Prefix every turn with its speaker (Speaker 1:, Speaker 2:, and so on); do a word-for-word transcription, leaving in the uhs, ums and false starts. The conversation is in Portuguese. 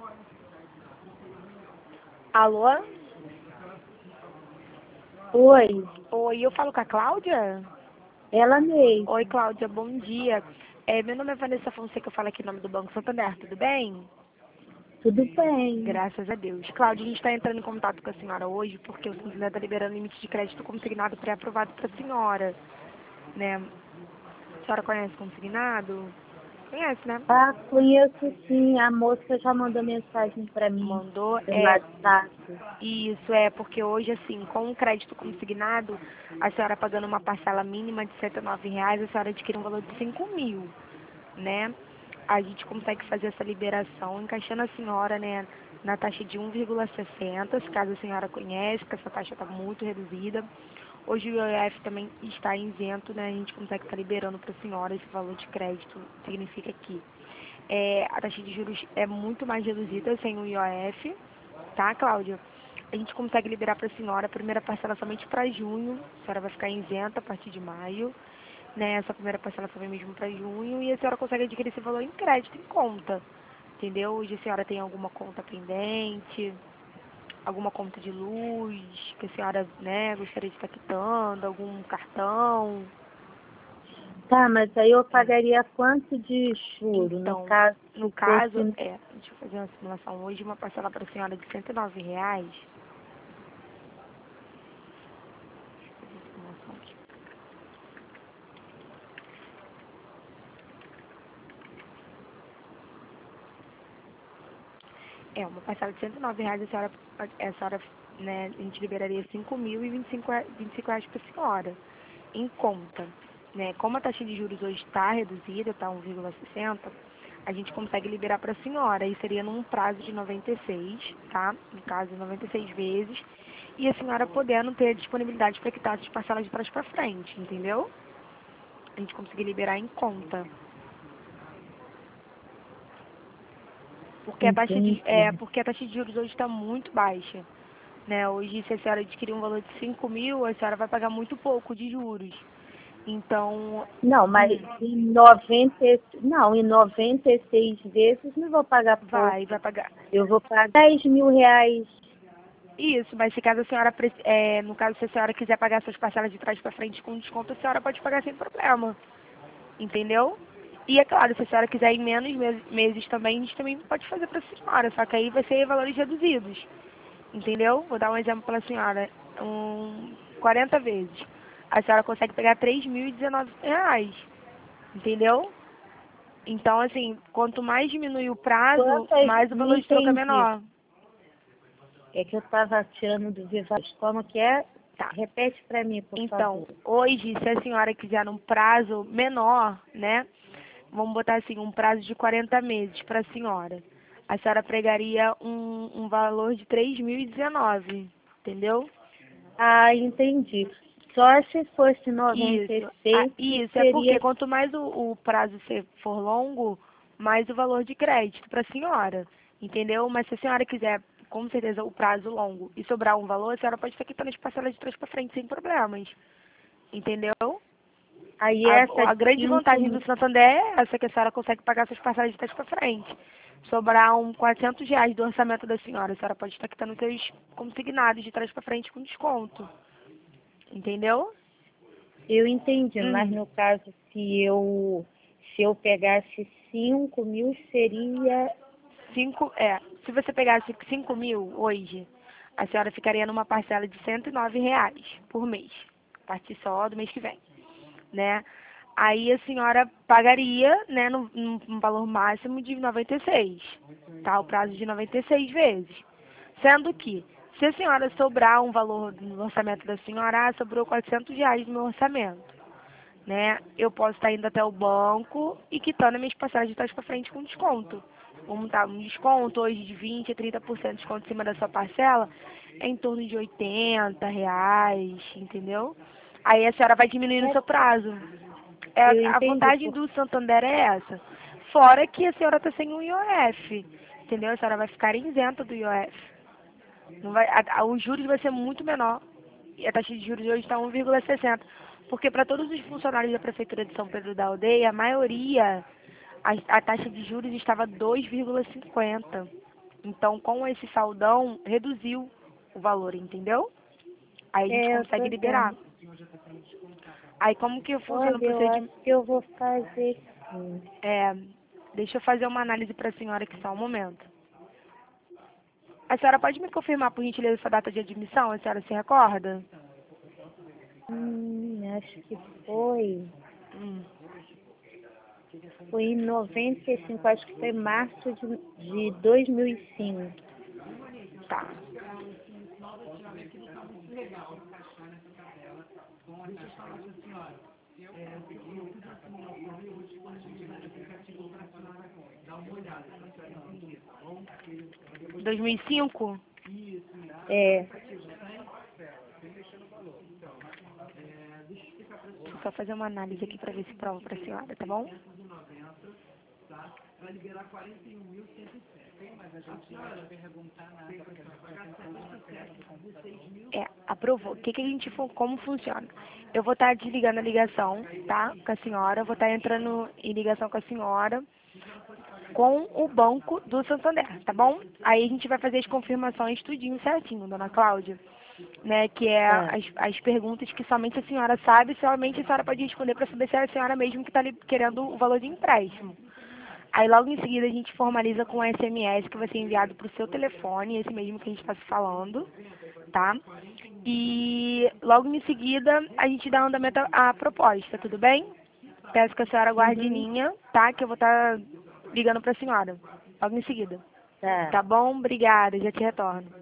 Speaker 1: Alô?
Speaker 2: Oi,
Speaker 1: Oi, eu falo com a Cláudia?
Speaker 2: ela mesmo.
Speaker 1: Oi, Cláudia, bom dia. É, meu nome é Vanessa Fonseca, eu falo aqui em nome do Banco Santander, tudo bem?
Speaker 2: Tudo bem.
Speaker 1: Graças a Deus. Cláudia, a gente está entrando em contato com a senhora hoje porque o Santander está liberando limite de crédito consignado pré-aprovado para a senhora, né? A senhora conhece consignado? Conhece, né?
Speaker 2: Ah, conheço sim. A moça já mandou mensagem para mim
Speaker 1: Mandou,
Speaker 2: pelo
Speaker 1: é,
Speaker 2: WhatsApp.
Speaker 1: isso é porque hoje, assim, com o crédito consignado, a senhora pagando uma parcela mínima de cento e nove reais, a senhora adquire um valor de cinco mil, né? A gente consegue fazer essa liberação encaixando a senhora, né, na taxa de um vírgula sessenta, se caso a senhora conhece, que essa taxa está muito reduzida. Hoje o I O F também está isento, né? A gente consegue estar liberando para a senhora esse valor de crédito. Significa que é, a taxa de juros é muito mais reduzida sem o I O F, tá, Cláudia? A gente consegue liberar para a senhora a primeira parcela somente para junho, a senhora vai ficar isenta a partir de maio, né? Essa primeira parcela só vem mesmo para junho e a senhora consegue adquirir esse valor em crédito, em conta, entendeu? Hoje a senhora tem alguma conta pendente, alguma conta de luz que a senhora, né, gostaria de estar quitando, algum cartão.
Speaker 2: Tá, mas aí eu
Speaker 1: É.
Speaker 2: pagaria quanto de juro, no
Speaker 1: Então,
Speaker 2: caso,
Speaker 1: no
Speaker 2: se
Speaker 1: caso,
Speaker 2: fosse...
Speaker 1: é, deixa eu fazer uma simulação hoje, uma parcela para a senhora de cento e nove reais. Deixa eu fazer a simulação aqui. É, uma parcela de cento e nove reais, a senhora, a senhora, né, a gente liberaria cinco mil e vinte e cinco reais para a senhora, em conta. Né? Como a taxa de juros hoje está reduzida, está um vírgula sessenta, a gente consegue liberar para a senhora, e seria num prazo de noventa e seis, tá? No caso, noventa e seis vezes, e a senhora podendo ter disponibilidade para quitar essas parcelas de trás para frente, entendeu? A gente conseguir liberar em conta. Porque a taxa de,
Speaker 2: Entendi.
Speaker 1: é, porque a taxa de juros hoje está muito baixa. Né? Hoje, se a senhora adquirir um valor de cinco mil, a senhora vai pagar muito pouco de juros. Então,
Speaker 2: Não, mas
Speaker 1: hum,
Speaker 2: em noventa e- não, em noventa e seis vezes não vou pagar
Speaker 1: vai,
Speaker 2: pouco.
Speaker 1: vai pagar.
Speaker 2: Eu vou pagar dez mil reais.
Speaker 1: Isso, mas se caso a senhora, pre- é, no caso, se a senhora quiser pagar suas parcelas de trás para frente com desconto, a senhora pode pagar sem problema. Entendeu? E é claro, se a senhora quiser ir menos mes- meses também, a gente também pode fazer para a senhora, só que aí vai ser valores reduzidos. Entendeu? Vou dar um exemplo para a senhora. Um, quarenta vezes. A senhora consegue pegar três mil e dezenove reais. Entendeu? Então, assim, quanto mais diminui o prazo,
Speaker 2: Quantas?
Speaker 1: mais o
Speaker 2: Não
Speaker 1: valor de troca é
Speaker 2: entendi.
Speaker 1: menor.
Speaker 2: É que eu estava tirando do Viva. Como que é?
Speaker 1: Tá.
Speaker 2: Repete para mim, por
Speaker 1: Então,
Speaker 2: favor.
Speaker 1: hoje, se a senhora quiser num prazo menor, né? Vamos botar assim, um prazo de quarenta meses para a senhora. A senhora pregaria um, um valor de três mil e dezenove, entendeu?
Speaker 2: Ah, entendi. Só se fosse noventa e
Speaker 1: Isso, ah,
Speaker 2: seis que
Speaker 1: isso, é porque
Speaker 2: seria...
Speaker 1: quanto mais o, o prazo ser, for longo, mais o valor de crédito para a senhora, entendeu? Mas se a senhora quiser, com certeza, o prazo longo e sobrar um valor, a senhora pode estar quitando as parcelas de trás para frente sem problemas, entendeu?
Speaker 2: Aí
Speaker 1: A,
Speaker 2: essa
Speaker 1: a
Speaker 2: de
Speaker 1: grande
Speaker 2: cinco
Speaker 1: vantagem do
Speaker 2: mil...
Speaker 1: Santander é essa, que a senhora consegue pagar suas parcelas de trás para frente. Sobrar um quatrocentos reais do orçamento da senhora, a senhora pode estar quitando seus consignados de trás para frente com desconto, entendeu?
Speaker 2: Eu entendi, mas
Speaker 1: Hum.
Speaker 2: no caso, se eu, se eu pegasse cinco mil, seria...
Speaker 1: Cinco, é, se você pegasse cinco mil hoje, a senhora ficaria numa parcela de cento e nove reais por mês, a partir só do mês que vem, né? Aí a senhora pagaria, né, no, num, num valor máximo de noventa e seis, tá? O prazo de noventa e seis vezes. Sendo que, se a senhora sobrar um valor no orçamento da senhora, ah, sobrou quatrocentos reais no meu orçamento, né? Eu posso estar indo até o banco e quitando as minhas passagens de trás para frente com desconto. Vamos dar um desconto hoje de vinte a trinta por cento de desconto em cima da sua parcela, é em torno de oitenta reais, entendeu? Aí a senhora vai diminuindo o
Speaker 2: É,
Speaker 1: seu prazo. É,
Speaker 2: eu
Speaker 1: a
Speaker 2: entendi,
Speaker 1: vantagem
Speaker 2: por-
Speaker 1: do Santander é essa. Fora que a senhora está sem o I O F, entendeu? A senhora vai ficar isenta do I O F. Não vai, a, a, os juros vai ser muito menor. E a taxa de juros hoje está um vírgula sessenta. Porque para todos os funcionários da Prefeitura de São Pedro da Aldeia, a maioria, a, a taxa de juros estava dois vírgula cinquenta. Então, com esse saldão, reduziu o valor, entendeu? Aí a gente
Speaker 2: É, eu
Speaker 1: consegue
Speaker 2: tô
Speaker 1: liberar.
Speaker 2: vendo.
Speaker 1: Aí como que funciona o
Speaker 2: Olha, eu
Speaker 1: procedimento?
Speaker 2: acho que eu vou fazer sim.
Speaker 1: É, deixa eu fazer uma análise para a senhora aqui só um momento. A senhora pode me confirmar, por gentileza, sua data de admissão? A senhora se recorda?
Speaker 2: Hum, acho que foi.
Speaker 1: Hum,
Speaker 2: Foi em noventa e cinco, acho que foi março de, de dois mil e cinco.
Speaker 1: tá. dois mil e cinco?
Speaker 2: É,
Speaker 1: Deixa eu só fazer uma análise aqui para ver se prova para a senhora, tá bom? É, aprovou. O que, que a gente for, como funciona? Eu vou estar desligando a ligação, tá? Com a senhora, vou estar entrando em ligação com a senhora com o banco do Santander, tá bom? Aí a gente vai fazer as confirmações tudinho certinho, dona Cláudia, né? Que é
Speaker 2: tá.
Speaker 1: as, as perguntas que somente a senhora sabe, somente a senhora pode responder para saber se é a senhora mesmo que está querendo o valor de empréstimo. Aí logo em seguida a gente formaliza com um S M S que vai ser enviado para o seu telefone, esse mesmo que a gente está se falando, tá? E logo em seguida a gente dá andamento à à proposta, tudo bem? Peço que a senhora guarde em
Speaker 2: Uhum,
Speaker 1: linha, tá? Que eu vou estar ligando para a senhora logo em seguida.
Speaker 2: tá.
Speaker 1: Tá bom? Obrigada, já te retorno.